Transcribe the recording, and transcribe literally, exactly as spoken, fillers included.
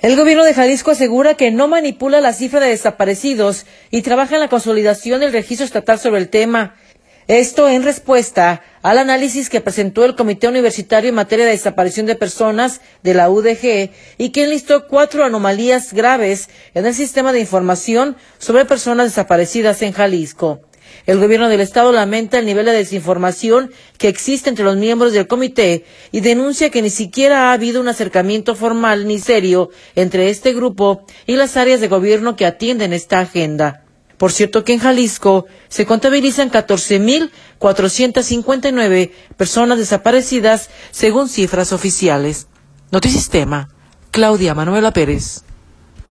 El gobierno de Jalisco asegura que no manipula la cifra de desaparecidos y trabaja en la consolidación del registro estatal sobre el tema. Esto en respuesta al análisis que presentó el Comité Universitario en materia de desaparición de personas de la U D G y que enlistó cuatro anomalías graves en el sistema de información sobre personas desaparecidas en Jalisco. El gobierno del estado lamenta el nivel de desinformación que existe entre los miembros del comité y denuncia que ni siquiera ha habido un acercamiento formal ni serio entre este grupo y las áreas de gobierno que atienden esta agenda. Por cierto que en Jalisco se contabilizan catorce mil cuatrocientas cincuenta y nueve personas desaparecidas según cifras oficiales. Notisistema, Claudia Manuela Pérez.